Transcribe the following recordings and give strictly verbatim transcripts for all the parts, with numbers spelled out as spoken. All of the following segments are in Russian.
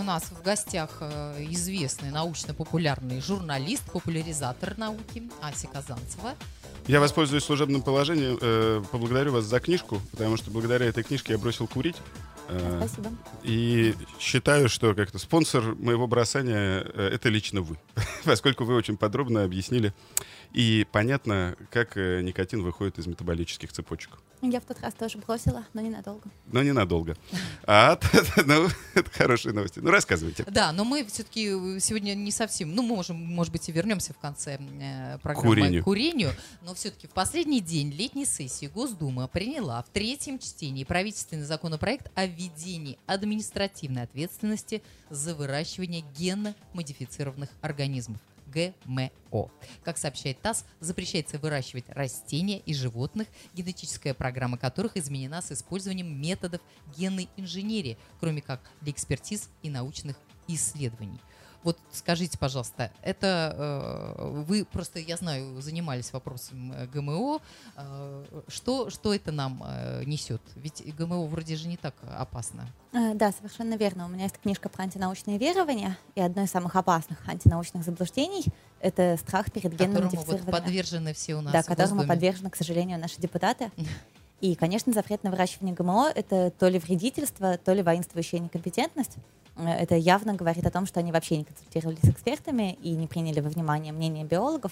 нас в гостях известный научно-популярный журналист, популяризатор науки Ася Казанцева. Я воспользуюсь служебным положением, э, поблагодарю вас за книжку, потому что благодаря этой книжке я бросил курить. Э, Спасибо. И считаю, что как-то спонсор моего бросания э, это лично вы, поскольку вы очень подробно объяснили и понятно, как э, никотин выходит из метаболических цепочек. Я в тот раз тоже бросила, но ненадолго. Но ненадолго. А, ну, это хорошие новости. Ну, рассказывайте. Да, но мы все-таки сегодня не совсем, ну, мы можем, может быть, и вернемся в конце э, программы Курению. к курению, но все-таки в последний день летней сессии Госдума приняла в третьем чтении правительственный законопроект о введении административной ответственности за выращивание генно-модифицированных организмов. ГМО. Как сообщает ТАСС, запрещается выращивать растения и животных, генетическая программа которых изменена с использованием методов генной инженерии, кроме как для экспертиз и научных исследований. Вот скажите, пожалуйста, это э, вы просто, я знаю, занимались вопросом ГМО. Э, что, что это нам э, несет? Ведь ГМО вроде же не так опасно. Да, совершенно верно. У меня есть книжка про антинаучные верования, и одно из самых опасных антинаучных заблуждений — это страх перед генно-модифицированными. Вот подвержены все у нас. Да, которому подвержены, к сожалению, наши депутаты. И, конечно, запрет на выращивание ГМО — это то ли вредительство, то ли воинствующая некомпетентность. Это явно говорит о том, что они вообще не консультировались с экспертами и не приняли во внимание мнение биологов.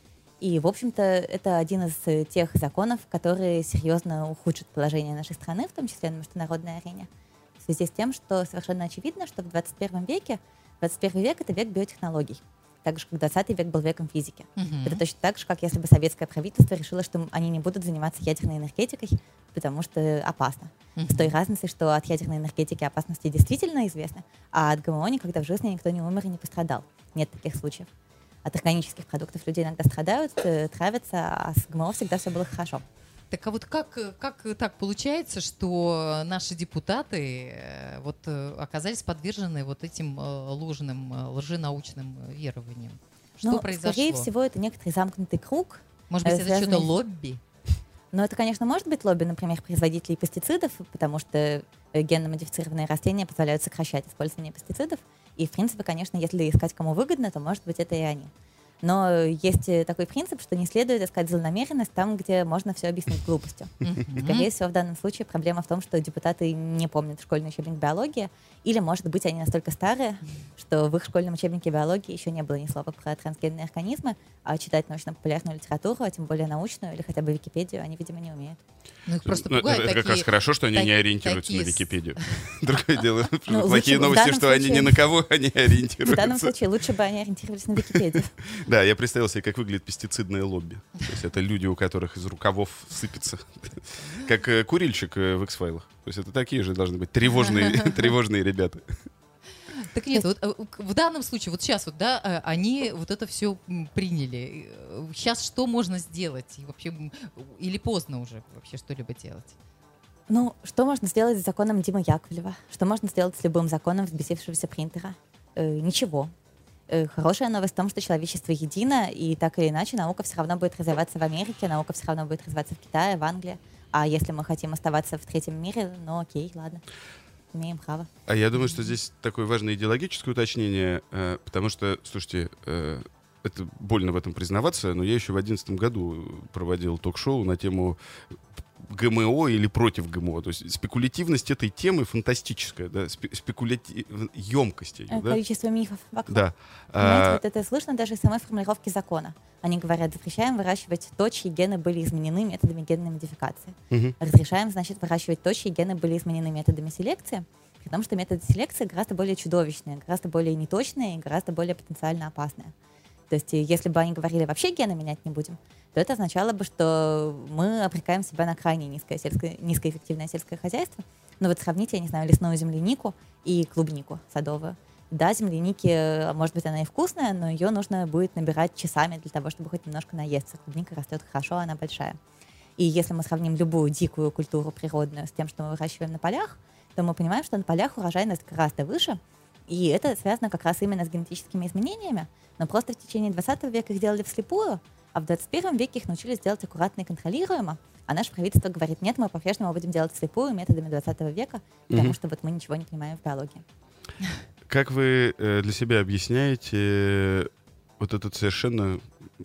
И, в общем-то, это один из тех законов, которые серьезно ухудшат положение нашей страны, в том числе на международной арене, в связи с тем, что совершенно очевидно, что в двадцать первом веке, двадцать первый век — это век биотехнологий. Так же, как двадцатый век был веком физики. Uh-huh. Это точно так же, как если бы советское правительство решило, что они не будут заниматься ядерной энергетикой, потому что опасно. Uh-huh. С той разницей, что от ядерной энергетики опасности действительно известны, а от ГМО никогда в жизни никто не умер и не пострадал. Нет таких случаев. От органических продуктов люди иногда страдают, травятся, а с ГМО всегда все было хорошо. Так а вот как, как так получается, что наши депутаты вот, оказались подвержены вот этим ложным, лженаучным верованиям? Что ну, произошло? Скорее всего, это некоторый замкнутый круг. Может быть, связанный... это что-то лобби? Ну, это, конечно, может быть лобби, например, производителей пестицидов, потому что генно-модифицированные растения позволяют сокращать использование пестицидов. И, в принципе, конечно, если искать кому выгодно, то, может быть, это и они. Но есть такой принцип, что не следует искать злонамеренность там, где можно все объяснить глупостью. Mm-hmm. Скорее всего, в данном случае проблема в том, что депутаты не помнят школьный учебник биологии, или, может быть, они настолько старые, что в их школьном учебнике биологии еще не было ни слова про трансгенные организмы, а читать научно-популярную литературу, а тем более научную, или хотя бы Википедию, они, видимо, не умеют. Ну, их просто ну, пугают это такие, как раз хорошо, что они так, не ориентируются такие... на Википедию. Другое дело, ну, плохие лучше, новости, что случае, они ни на кого они ориентируются. В данном случае лучше бы они ориентировались на Википедию. Да, я представил себе, как выглядит пестицидное лобби. То есть это люди, у которых из рукавов сыпется. Как э, курильщик э, в X-файлах. То есть это такие же должны быть тревожные, тревожные ребята. Так нет, вот в данном случае, вот сейчас вот, да, они вот это все приняли. Сейчас что можно сделать? И вообще, или поздно уже вообще что-либо делать? Ну, что можно сделать с законом Димы Яковлева? Что можно сделать с любым законом взбесившегося принтера? Э, ничего. Э, хорошая новость в том, что человечество едино, и так или иначе наука все равно будет развиваться в Америке, наука все равно будет развиваться в Китае, в Англии. А если мы хотим оставаться в третьем мире, ну окей, ладно. Имеем право. А я думаю, что здесь такое важное идеологическое уточнение, э, потому что, слушайте, э, это больно в этом признаваться, но я еще в две тысячи одиннадцатом году проводил ток-шоу на тему ГМО или против ГМО. То есть спекулятивность этой темы фантастическая, да, спекулятив... емкость ее, да? Количество мифов вокруг. Да. Понимаете, а... вот это слышно даже из самой формулировки закона. Они говорят, запрещаем выращивать то, чьи гены были изменены методами генной модификации. Угу. Разрешаем, значит, выращивать то, чьи гены были изменены методами селекции, потому что методы селекции гораздо более чудовищные, гораздо более неточные и гораздо более потенциально опасные. То есть если бы они говорили, вообще гены менять не будем, то это означало бы, что мы обрекаем себя на крайне низкое сельское, низкоэффективное сельское хозяйство. Но вот сравните, я не знаю, лесную землянику и клубнику садовую. Да, земляники, может быть, она и вкусная, но ее нужно будет набирать часами для того, чтобы хоть немножко наесться. Клубника растет хорошо, она большая. И если мы сравним любую дикую культуру природную с тем, что мы выращиваем на полях, то мы понимаем, что на полях урожайность гораздо выше, и это связано как раз именно с генетическими изменениями, но просто в течение двадцатого века их делали вслепую, а в двадцать первом веке их научились делать аккуратно и контролируемо, а наше правительство говорит, нет, мы по-прежнему будем делать вслепую методами двадцатого века, потому mm-hmm. что вот мы ничего не понимаем в биологии. как вы э, для себя объясняете э, вот этот совершенно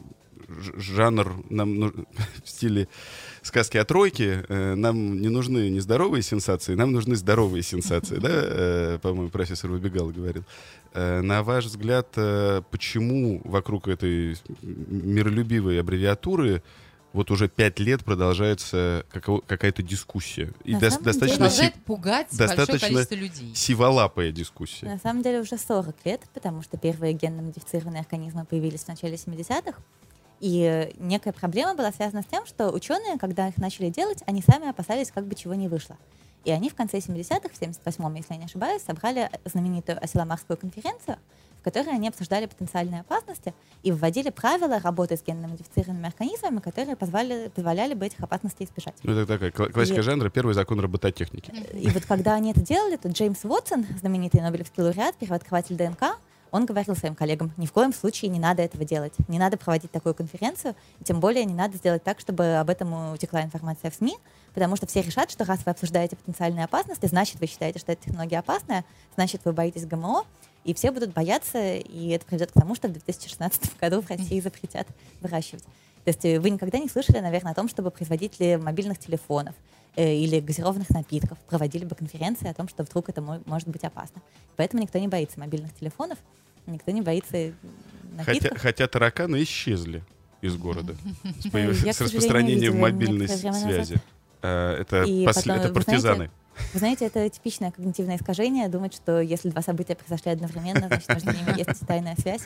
ж- жанр нам ну, в стиле сказки о тройке? Э, нам не нужны нездоровые сенсации, нам нужны здоровые сенсации, да? Э, по-моему, профессор Выбегал говорил. Э, на ваш взгляд, э, почему вокруг этой миролюбивой аббревиатуры вот уже пять лет продолжается какого- какая-то дискуссия? И На до- самом достаточно, деле- Продолжает си- пугать большое достаточно количество людей. сиволапая дискуссия. На самом деле уже сорок лет, потому что первые генно-модифицированные организмы появились в начале семидесятых. И э, некая проблема была связана с тем, что ученые, когда их начали делать, они сами опасались, как бы чего не вышло. И они в конце семидесятых, в семьдесят восьмом, если я не ошибаюсь, собрали знаменитую Асиламарскую конференцию, в которой они обсуждали потенциальные опасности и вводили правила работы с генно-модифицированными организмами, которые позволяли, позволяли бы этих опасностей избежать. Ну, это такая кла- классика И- жанра, первый закон робототехники. И вот когда они это делали, то Джеймс Уотсон, знаменитый нобелевский лауреат, первооткрыватель ДНК, он говорил своим коллегам: ни в коем случае не надо этого делать, не надо проводить такую конференцию, и тем более не надо сделать так, чтобы об этом утекла информация в СМИ, потому что все решат, что раз вы обсуждаете потенциальные опасности, значит, вы считаете, что эта технология опасная, значит, вы боитесь ГМО, и все будут бояться, и это приведет к тому, что в две тысячи шестнадцатом году в России запретят выращивать. То есть вы никогда не слышали, наверное, о том, чтобы производители мобильных телефонов э, или газированных напитков проводили бы конференции о том, что вдруг это мо- может быть опасно. Поэтому никто не боится мобильных телефонов, никто не боится напитков. Хотя, хотя тараканы исчезли из города с, появ- Я, с к сожалению, распространением видела мобильной некоторое время назад. связи. А, Это, И после- потом, это вы партизаны. знаете, Вы знаете, это типичное когнитивное искажение, думать, что если два события произошли одновременно, значит, между ними есть тайная связь.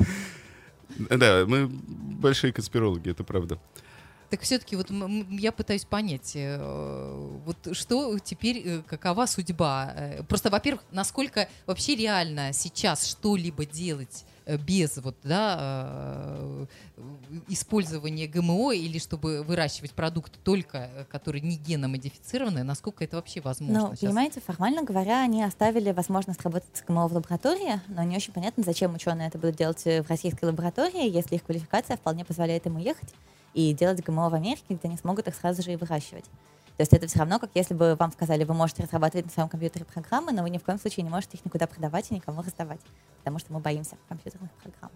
Да, мы большие конспирологи, это правда. Так все-таки вот м- м- я пытаюсь понять, э, вот что теперь, э, какова судьба? Э, Просто, во-первых, насколько вообще реально сейчас что-либо делать э, без вот, да, э, использования ГМО или чтобы выращивать продукты только, э, которые не геномодифицированы, насколько это вообще возможно Ну, сейчас? понимаете, формально говоря, они оставили возможность работать с ГМО в лаборатории, но не очень понятно, зачем ученые это будут делать в российской лаборатории, если их квалификация вполне позволяет им уехать и делать ГМО в Америке, где они смогут их сразу же и выращивать. То есть это все равно, как если бы вам сказали: вы можете разрабатывать на своем компьютере программы, но вы ни в коем случае не можете их никуда продавать и никому раздавать, потому что мы боимся компьютерных программ.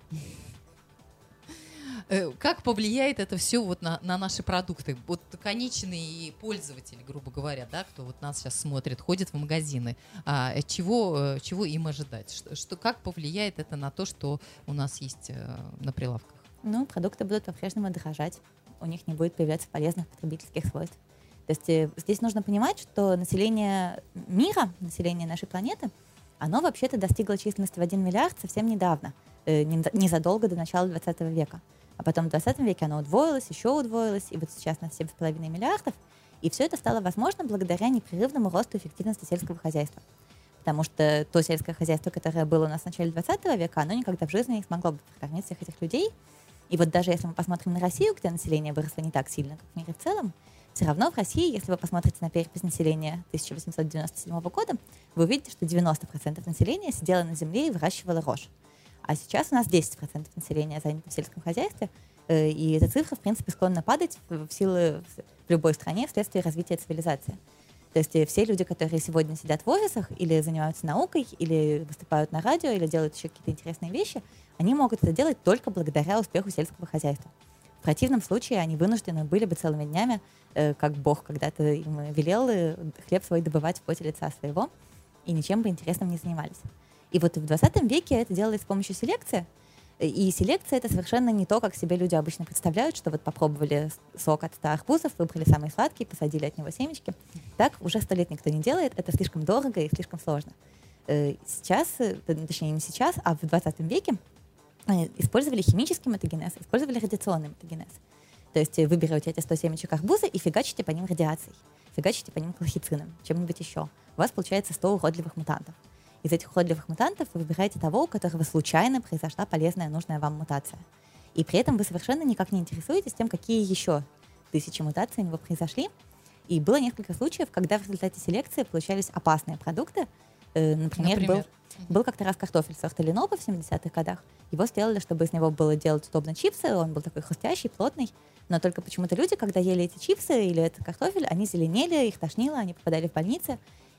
Э, Как повлияет это все вот на, на наши продукты? Вот конечные пользователи, грубо говоря, да, кто вот нас сейчас смотрит, ходит в магазины, а, э, чего, э, чего им ожидать? Что, что, как повлияет это на то, что у нас есть э, на прилавках? Ну, продукты будут по-прежнему дорожать, у них не будет появляться полезных потребительских свойств. То есть э, здесь нужно понимать, что население мира, население нашей планеты, оно вообще-то достигло численности в один миллиард совсем недавно, э, не- незадолго до начала двадцатого века. А потом в двадцатом веке оно удвоилось, еще удвоилось, и вот сейчас на семь с половиной миллиардов. И все это стало возможно благодаря непрерывному росту эффективности сельского хозяйства. Потому что то сельское хозяйство, которое было у нас в начале двадцатого века, оно никогда в жизни не смогло бы прокормить всех этих людей. И вот даже если мы посмотрим на Россию, где население выросло не так сильно, как в мире в целом, все равно в России, если вы посмотрите на перепись населения тысяча восемьсот девяносто седьмого года, вы увидите, что девяносто процентов населения сидело на земле и выращивало рожь. А сейчас у нас десять процентов населения занято в сельском хозяйстве, э, и эта цифра, в принципе, склонна падать в в силу в любой стране вследствие развития цивилизации. То есть э, все люди, которые сегодня сидят в офисах или занимаются наукой, или выступают на радио, или делают еще какие-то интересные вещи, они могут это делать только благодаря успеху сельского хозяйства. В противном случае они вынуждены были бы целыми днями, э, как Бог когда-то им велел, э, хлеб свой добывать в поте лица своего, и ничем бы интересным не занимались. И вот в двадцатом веке это делалось с помощью селекции. И селекция — это совершенно не то, как себе люди обычно представляют, что вот попробовали сок от ста арбузов, выбрали самый сладкий, посадили от него семечки. Так уже сто лет никто не делает, это слишком дорого и слишком сложно. Э, Сейчас, э, точнее не сейчас, а в двадцатом веке э, использовали химический мутагенез, использовали радиационный мутагенез. То есть э, вы берете эти сто семечек арбуза и фигачите по ним радиацией, фигачите по ним колхицином, чем-нибудь еще. У вас получается сто уродливых мутантов. Из этих уродливых мутантов вы выбираете того, у которого случайно произошла полезная, нужная вам мутация. И при этом вы совершенно никак не интересуетесь тем, какие еще тысячи мутаций у него произошли. И было несколько случаев, когда в результате селекции получались опасные продукты. Э, Например, Например? был, был как-то раз картофель сорта Леноба в семидесятых годах. Его сделали, чтобы из него было делать удобно чипсы. Он был такой хрустящий, плотный. Но только почему-то люди, когда ели эти чипсы или этот картофель, они зеленели, их тошнило, они попадали в больницы.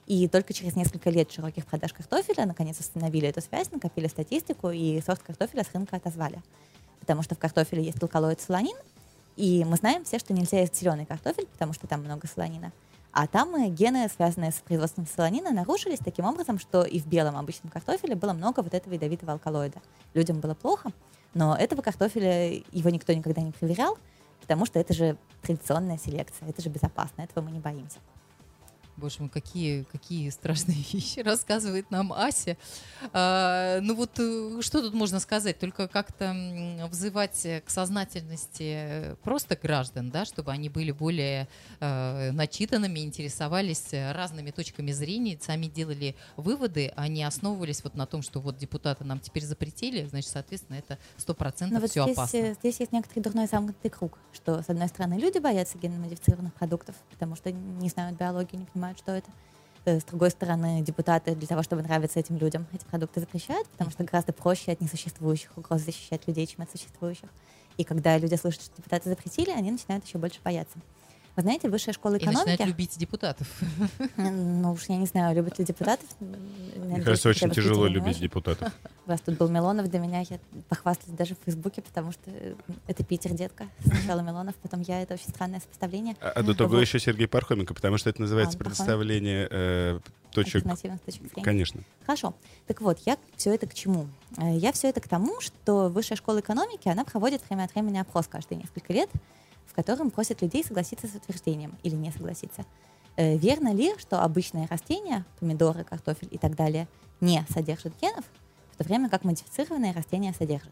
И только через несколько лет широких продаж картофеля наконец установили эту связь, накопили статистику, и сорт картофеля с рынка отозвали. Потому что в картофеле есть алкалоид солонин, и мы знаем все, что нельзя есть зеленый картофель, потому что там много солонина. А там гены, связанные с производством солонина, нарушились таким образом, что и в белом обычном картофеле было много вот этого ядовитого алкалоида. Людям было плохо, но этого картофеля его никто никогда не проверял, потому что это же традиционная селекция, это же безопасно, этого мы не боимся. Боже мой, какие, какие страшные вещи рассказывает нам Ася. А, ну вот что тут можно сказать? Только как-то взывать к сознательности просто граждан, да, чтобы они были более э, начитанными, интересовались разными точками зрения, сами делали выводы, а не основывались вот на том, что вот депутаты нам теперь запретили, значит, соответственно, это сто процентов вот все здесь, опасно. Здесь есть некоторый дурной замкнутый круг, что, с одной стороны, люди боятся генно-модифицированных продуктов, потому что не знают биологию, не понимают, что это. С другой стороны, депутаты для того, чтобы нравиться этим людям, эти продукты запрещают, потому что гораздо проще от несуществующих угроз защищать людей, чем от существующих. И когда люди слышат, что депутаты запретили, они начинают еще больше бояться. Вы знаете, высшая школа экономики... И начинают любить депутатов. Ну уж я не знаю, любят ли депутатов. Мне кажется, очень тяжело любить депутатов. У вас тут был Милонов, для меня я похвасталась даже в Фейсбуке, потому что это Питер, детка. Сначала Милонов, потом я. Это очень странное сопоставление. А, а до того вот. Еще Сергей Пархоменко, потому что это называется а, предоставление э, точек... Альтернативных точек зрения. Конечно. Хорошо. Так вот, я все это к чему? Я все это к тому, что высшая школа экономики, она проводит время от времени опрос каждые несколько лет, в котором просят людей согласиться с утверждением или не согласиться. Э, верно ли, что обычные растения, помидоры, картофель и так далее, не содержат генов, в то время как модифицированные растения содержат?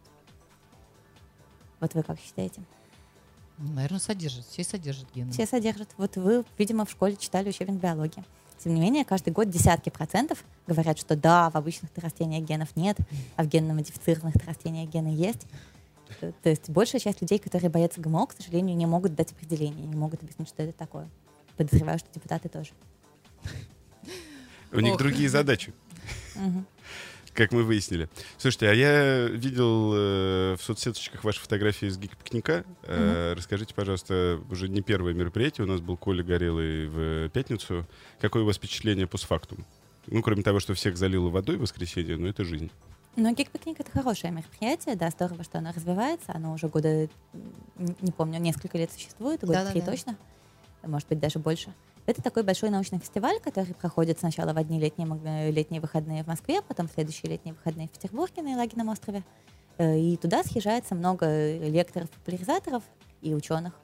Вот вы как считаете? Наверное, содержат. Все содержат гены. Все содержат. Вот вы, видимо, в школе читали учебник биологии. Тем не менее, каждый год десятки процентов говорят, что да, в обычных растениях генов нет, а в генно-модифицированных растениях гены есть. То есть большая часть людей, которые боятся ГМО, к сожалению, не могут дать определение, не могут объяснить, что это такое. Подозреваю, что депутаты тоже. У них другие задачи, как мы выяснили. Слушайте, а я видел в соцсеточках ваши фотографии из гик-пикника. Расскажите, пожалуйста, уже не первое мероприятие, у нас был Коля Горелый в пятницу. Какое у вас впечатление постфактум? Ну, кроме того, что всех залило водой в воскресенье, но это жизнь. Но гик-пикник — это хорошее мероприятие, да, здорово, что оно развивается, оно уже года, не помню, несколько лет существует, года три точно, может быть, даже больше. Это такой большой научный фестиваль, который проходит сначала в одни летние, летние выходные в Москве, потом в следующие летние выходные в Петербурге на Елагином острове. И туда съезжается много лекторов, популяризаторов и ученых.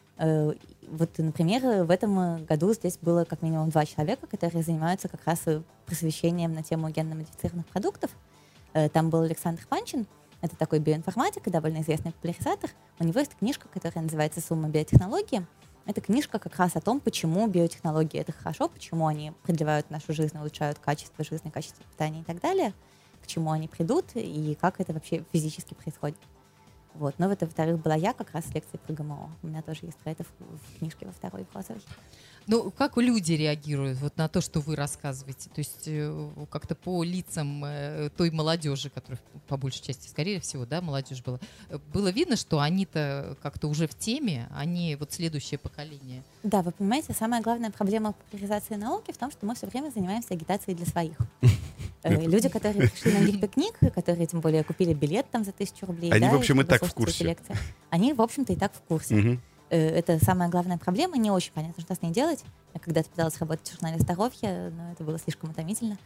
Вот, например, в этом году здесь было как минимум два человека, которые занимаются как раз просвещением на тему генно-модифицированных продуктов. Там был Александр Панчин, это такой биоинформатик и довольно известный популяризатор. У него есть книжка, которая называется «Сумма биотехнологии». Это книжка как раз о том, почему биотехнологии — это хорошо, почему они продлевают нашу жизнь, улучшают качество жизни, качество питания и так далее, к чему они придут и как это вообще физически происходит. Вот. Но это, во-вторых, была я как раз с лекцией про ГМО. У меня тоже есть про это в, в книжке во второй розовой. Ну, как люди реагируют вот на то, что вы рассказываете? То есть э, как-то по лицам э, той молодежи, которая по большей части, скорее всего, да, молодежь была, было видно, что они-то как-то уже в теме, они вот следующее поколение. Да, вы понимаете, самая главная проблема популяризации науки в том, что мы все время занимаемся агитацией для своих. Люди, которые пришли на гик-пикник, которые, тем более, купили билет там за тысячу рублей. Они, в общем, и так в курсе. Они, в общем-то, и так в курсе. Это самая главная проблема, не очень понятно, что с ней делать. Я когда-то пыталась работать в журнале «Здоровье», но это было слишком утомительно.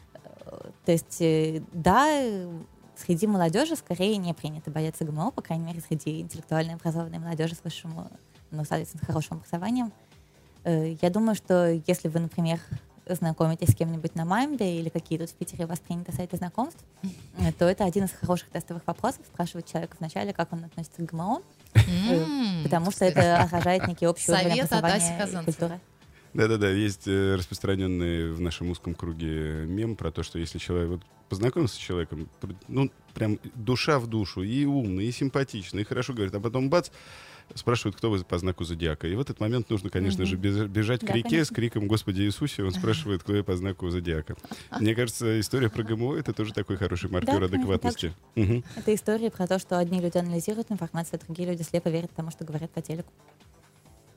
То есть, да, среди молодежи скорее не принято бояться ГМО, по крайней мере, среди интеллектуально образованной молодежи с высшим, ну, соответственно, хорошим образованием. Я думаю, что если вы, например, знакомитесь с кем-нибудь на Маймбе или какие тут в Питере у вас приняты сайты знакомств, то это один из хороших тестовых вопросов, спрашивать человека вначале, как он относится к ГМО, mm, потому что это отражает некий общий уровень образования и культуры. Да-да-да, есть распространенный в нашем узком круге мем про то, что если человек вот, познакомился с человеком, ну, прям душа в душу, и умный, и симпатичный, и хорошо говорит, а потом бац, спрашивают, кто вы по знаку зодиака. И в этот момент нужно, конечно mm-hmm. же, бежать да, к реке конечно. С криком «Господи Иисусе!» Он спрашивает, кто я по знаку зодиака. Мне кажется, история про ГМО — это тоже такой хороший маркер да, адекватности. Угу. Это история про то, что одни люди анализируют информацию, а другие люди слепо верят тому, что говорят по телеку.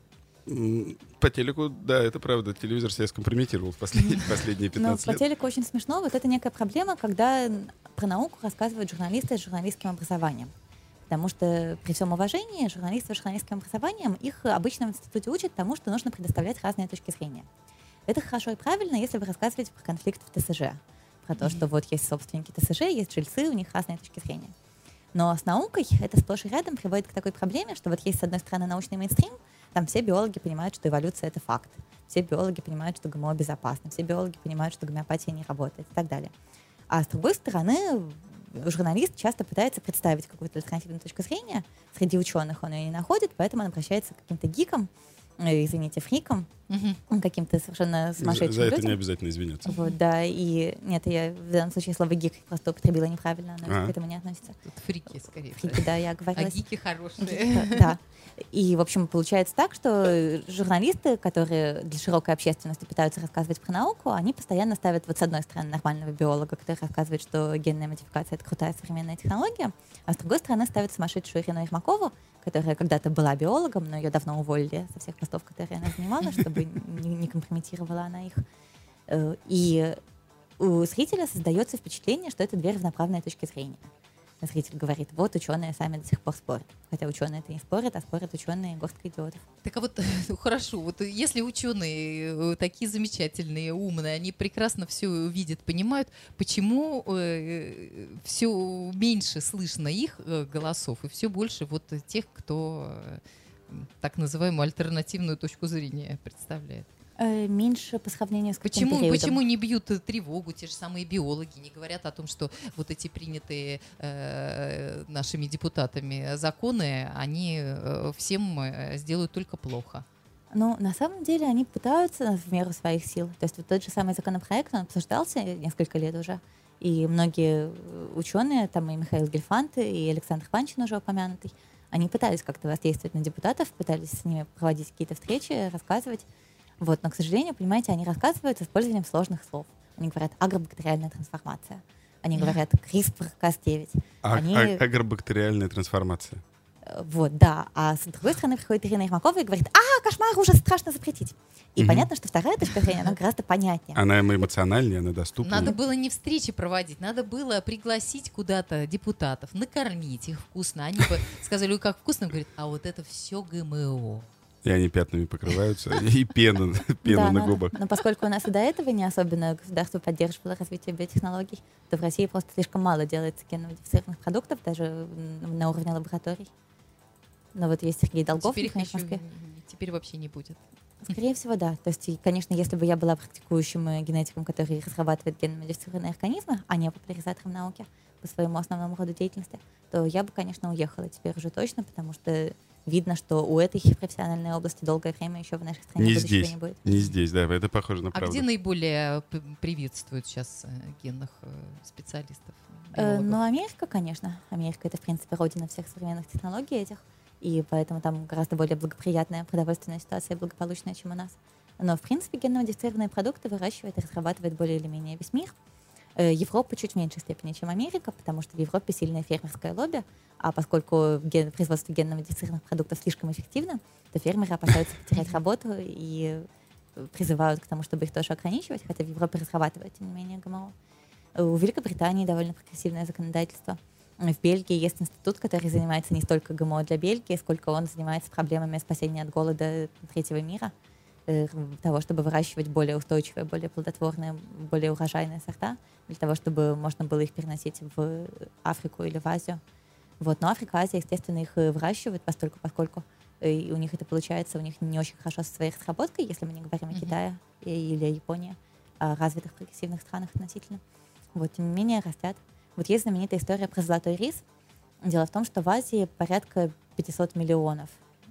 М, По телеку, да, это правда. Телевизор себя скомпрометировал в последние, последние Но пятнадцать по лет. телеку очень смешно. Вот это некая проблема, когда про науку рассказывают журналисты с журналистским образованием. Потому что при всем уважении журналисты с журналистским образованием их обычно в институте учат тому, что нужно предоставлять разные точки зрения. Это хорошо и правильно, если вы рассказываете про конфликт в ТСЖ. Про то, что вот есть собственники ТСЖ, есть жильцы, у них разные точки зрения. Но с наукой это сплошь и рядом приводит к такой проблеме, что вот есть, с одной стороны, научный мейнстрим, там все биологи понимают, что эволюция — это факт. Все биологи понимают, что ГМО безопасно. Все биологи понимают, что гомеопатия не работает и так далее. А с другой стороны, журналист часто пытается представить какую-то альтернативную точку зрения. Среди ученых он ее не находит, поэтому он обращается к каким-то гикам, э, извините, фрикам, Мгм. каким-то совершенно За, сумасшедшим за это людям. не обязательно извиняться. Вот, да, и нет, я в данном случае слово гик просто употребила неправильно, оно А. к этому не относится. Тут фрики, скорее. Фрики, да, я А оговорилась. гики хорошие. Да, да. И, в общем, получается так, что журналисты, которые для широкой общественности пытаются рассказывать про науку, они постоянно ставят, вот с одной стороны, нормального биолога, который рассказывает, что генная модификация — это крутая современная технология, а с другой стороны ставят сумасшедшую Ирину Ермакову, которая когда-то была биологом, но ее давно уволили со всех постов, которые она занимала, чтобы не, не компрометировала она их. Э, И у зрителя создается впечатление, что это две равноправные точки зрения. Зритель говорит, вот ученые сами до сих пор спорят. Хотя ученые это не спорят, а спорят ученые горстка идиотов. Так а вот ну, хорошо, вот если ученые э, такие замечательные, умные, они прекрасно все видят, понимают, почему все меньше слышно их э, голосов и все больше вот тех, кто э, так называемую альтернативную точку зрения представляет? Э, Меньше по сравнению с каким Почему, периодом. почему не бьют э, тревогу те же самые биологи, не говорят о том, что вот эти принятые э, нашими депутатами законы, они э, всем э, сделают только плохо? Ну, на самом деле, они пытаются в меру своих сил. То есть вот тот же самый законопроект, он обсуждался несколько лет уже, и многие ученые, там и Михаил Гельфанд, и Александр Панчин уже упомянутый, они пытались как-то воздействовать на депутатов, пытались с ними проводить какие-то встречи, рассказывать. Вот, но, к сожалению, понимаете, они рассказывают с использованием сложных слов. Они говорят агробактериальная трансформация. Они говорят криспр Кас девять. А, Они... а- агробактериальная трансформация. Э, Вот, да. А с другой стороны приходит Ирина Ермакова и говорит, а, кошмар, ужас, страшно запретить. И Мгм. понятно, что вторая точка зрения, она гораздо понятнее. Она эмоциональнее, она доступнее. Надо было не встречи проводить, надо было пригласить куда-то депутатов, накормить их вкусно. Они бы сказали, ой, как вкусно, говорит, а вот это все ГМО. И они пятнами покрываются, и пена, пена Да, на надо. губах. Но поскольку у нас и до этого не особенно государство поддерживало развитие биотехнологий, то в России просто слишком мало делается генно-модифицированных продуктов, даже м, на уровне лабораторий. Но вот есть Сергей Долгов, Теперь их например, в еще, Москве. теперь вообще не будет. Скорее всего, да. То есть, и, конечно, если бы я была практикующим э, генетиком, который разрабатывает генно-модифицированные организмы, а не популяризатором науки по своему основному роду деятельности, то я бы, конечно, уехала теперь уже точно, потому что видно, что у этой профессиональной области долгое время еще в нашей стране Не будущего здесь, не будет. не здесь, да, это похоже на А правду. где наиболее п- приветствуют сейчас э, генных э, специалистов? Э, биологов? ну, Америка, конечно. Америка — это, в принципе, родина всех современных технологий этих, и поэтому там гораздо более благоприятная продовольственная ситуация, благополучная, чем у нас. Но, в принципе, генно-модифицированные продукты выращивает и разрабатывает более или менее весь мир. Э, Европа чуть в меньшей степени, чем Америка, потому что в Европе сильное фермерское лобби, а поскольку ген- производство генно-модифицированных продуктов слишком эффективно, то фермеры опасаются потерять работу и призывают к тому, чтобы их тоже ограничивать, хотя в Европе разрабатывают, тем не менее, ГМО. У Великобритании довольно прогрессивное законодательство. В Бельгии есть институт, который занимается не столько ГМО для Бельгии, сколько он занимается проблемами спасения от голода третьего мира, э, того, чтобы выращивать более устойчивые, более плодотворные, более урожайные сорта, для того, чтобы можно было их переносить в Африку или в Азию. Вот. Но Африка, Азия, естественно, их э, выращивают постольку, поскольку э, и у них это получается, у них не очень хорошо со своей разработкой, если мы не говорим о Мгм. Китае и- или Японии, о развитых прогрессивных странах относительно. Вот, тем не менее, растят. Вот есть знаменитая история про золотой рис. Дело в том, что в Азии порядка пятьсот миллионов.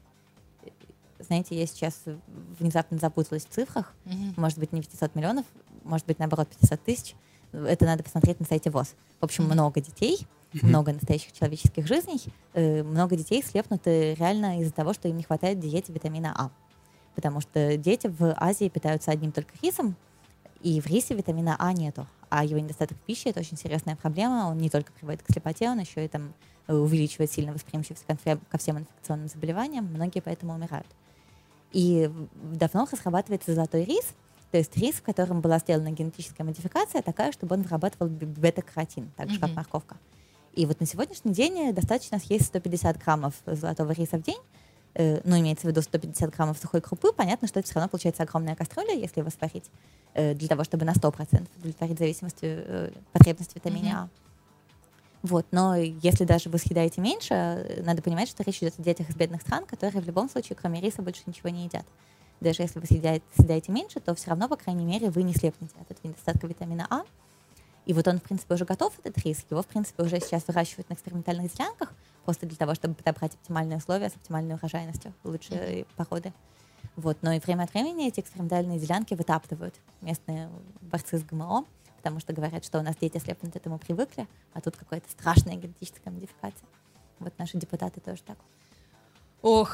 Знаете, я сейчас внезапно запуталась в цифрах. Мгм. Может быть, не пятьсот миллионов, может быть, наоборот, пятьдесят тысяч. Это надо посмотреть на сайте ВОЗ. В общем, Мгм. много детей, много настоящих человеческих жизней. Э, Много детей слепнуты реально из-за того, что им не хватает в диете витамина А. Потому что дети в Азии питаются одним только рисом, и в рисе витамина А нету. А его недостаток в пище — это очень серьезная проблема. Он не только приводит к слепоте, он еще и там э, увеличивает сильно восприимчивость ко, фе- ко всем инфекционным заболеваниям. Многие поэтому умирают. И давно разрабатывается золотой рис, то есть рис, в котором была сделана генетическая модификация такая, чтобы он вырабатывал бета-каротин, так же, mm-hmm. как морковка. И вот на сегодняшний день достаточно съесть сто пятьдесят граммов золотого риса в день, э, ну, имеется в виду сто пятьдесят граммов сухой крупы. Понятно, что это все равно получается огромная кастрюля, если его сварить, э, для того, чтобы на сто процентов удовлетворить зависимость, э, потребность в витамине mm-hmm. А. Вот, но если даже вы съедаете меньше, надо понимать, что речь идет о детях из бедных стран, которые в любом случае, кроме риса, больше ничего не едят. Даже если вы съедаете, съедаете меньше, то все равно, по крайней мере, вы не слепнете от этого недостатка витамина А. И вот он, в принципе, уже готов, этот рис. Его, в принципе, уже сейчас выращивают на экспериментальных делянках, просто для того, чтобы подобрать оптимальные условия с оптимальной урожайностью, лучшие mm-hmm. породы. Вот. Но и время от времени эти экспериментальные делянки вытаптывают местные борцы с ГМО, потому что говорят, что у нас дети слепнут, этому привыкли, а тут какая-то страшная генетическая модификация. Вот наши депутаты тоже так. Ох...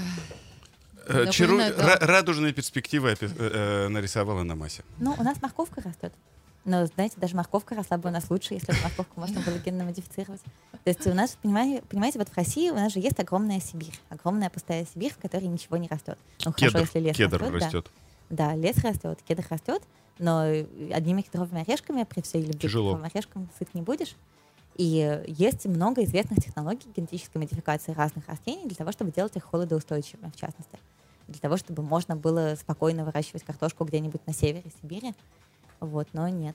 Чару... да. Радужные перспективы э, э, нарисовала на массе. Ну, у нас морковка растет. Но, знаете, даже морковка росла бы у нас лучше, если бы морковку можно было генно модифицировать. То есть у нас, понимаете, понимаете, вот в России у нас же есть огромная Сибирь, огромная пустая Сибирь, в которой ничего не растет. Ну, кедр, хорошо, если лес кедр растет. растет. Да. да, лес растет, кедр растет, но одними кедровыми орешками при всей любви к кедровым орешкам сыт не будешь. И есть много известных технологий генетической модификации разных растений для того, чтобы делать их холодоустойчивыми, в частности. Для того, чтобы можно было спокойно выращивать картошку где-нибудь на севере Сибири. Вот, но нет.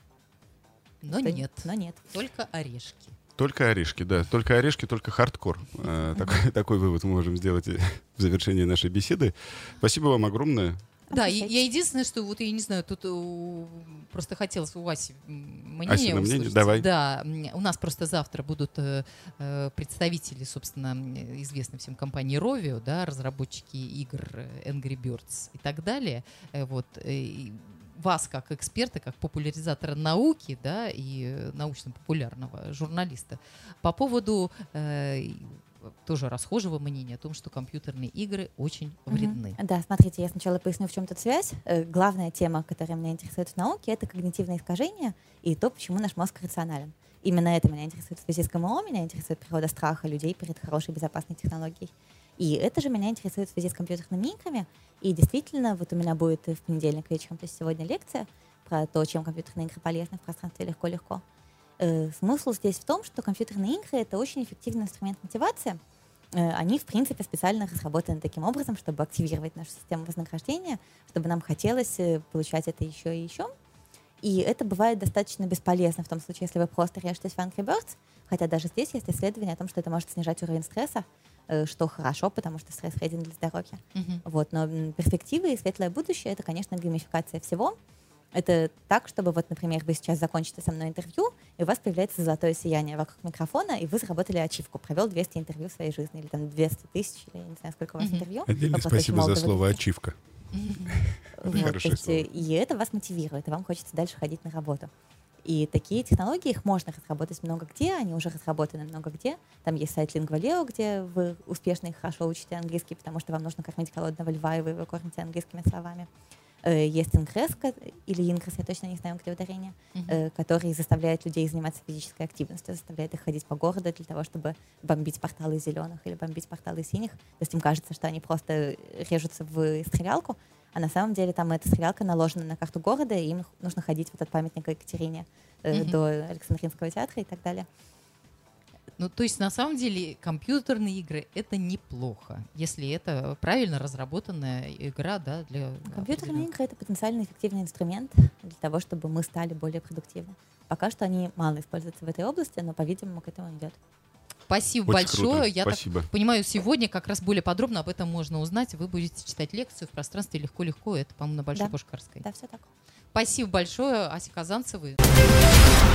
Но Что, нет. Но нет. Только орешки. Только орешки, да. Только орешки, только хардкор. Такой, такой вывод мы можем сделать в завершении нашей беседы. Спасибо вам огромное. Да, я, я единственное, что вот я не знаю, тут у, просто хотелось у Васи мнение Асина, услышать. мнение? Давай. Да, у нас просто завтра будут э, представители, собственно, известной всем компании Rovio, да, разработчики игр Angry Birds и так далее. Э, вот, э, вас как эксперта, как популяризатора науки, да, и научно-популярного журналиста по поводу э, тоже расхожего мнения о том, что компьютерные игры очень вредны. Mm-hmm. Да, смотрите, я сначала поясню, в чем тут связь. Э, главная тема, которая меня интересует в науке, это когнитивные искажения и то, почему наш мозг рационален. Именно это меня интересует в связи с ГМО, меня интересует природа страха людей перед хорошей безопасной технологией. И это же меня интересует в связи с компьютерными играми. И действительно, вот у меня будет в понедельник вечером, то есть сегодня лекция про то, чем компьютерные игры полезны в пространстве легко-легко. Э, смысл здесь в том, что компьютерные игры — это очень эффективный инструмент мотивации. Э, они, в принципе, специально разработаны таким образом, чтобы активировать нашу систему вознаграждения, чтобы нам хотелось э, получать это еще и еще. И это бывает достаточно бесполезно в том случае, если вы просто режетесь в Angry Birds, хотя даже здесь есть исследования о том, что это может снижать уровень стресса, э, что хорошо, потому что стресс вреден для здоровья. Mm-hmm. Вот, но перспективы и светлое будущее — это, конечно, геймификация всего. Это так, чтобы, вот, например, вы сейчас закончите со мной интервью, и у вас появляется золотое сияние вокруг микрофона, и вы заработали ачивку, провел двести интервью в своей жизни, или там двести тысяч, или я не знаю, сколько у вас mm-hmm. интервью. Отдельно спасибо за слово «ачивка». И это вас мотивирует, и вам хочется дальше ходить на работу. И такие технологии, их можно разработать много где, они уже разработаны много где. Там есть сайт Lingvaleo, где вы успешно и хорошо учите английский, потому что вам нужно кормить голодного льва, и вы его кормите английскими словами. Есть Ingress, или Ingress, я точно не знаю, где ударение, uh-huh. который заставляет людей заниматься физической активностью, заставляет их ходить по городу для того, чтобы бомбить порталы зеленых или бомбить порталы синих. То есть им кажется, что они просто режутся в стрелялку, а на самом деле там эта стрелялка наложена на карту города, и им нужно ходить вот от памятника Екатерине uh-huh. до Александринского театра и так далее. Ну, то есть, на самом деле, компьютерные игры — это неплохо, если это правильно разработанная игра, да, для... Компьютерные игры — это потенциально эффективный инструмент для того, чтобы мы стали более продуктивны. Пока что они мало используются в этой области, но, по-видимому, к этому идет. Спасибо Очень большое. Круто. Я Спасибо. так понимаю, сегодня как раз более подробно об этом можно узнать. Вы будете читать лекцию в пространстве легко-легко. Это, по-моему, на Большой да. Пушкарской. Да, все так. Спасибо большое, Ася Казанцева.